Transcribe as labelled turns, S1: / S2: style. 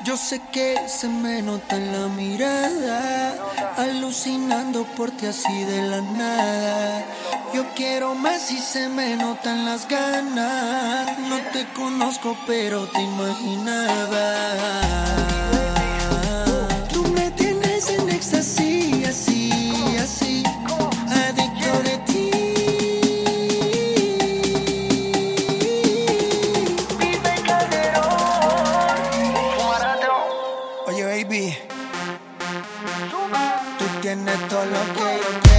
S1: Yo sé que se me nota en la mirada, alucinando por ti así de la nada. Yo quiero más y se me notan las ganas. No te conozco pero te imaginaba. Tú me tienes en éxtasis, así, así, adicto de ti. Oye baby, tú tienes todo lo que yo quiero.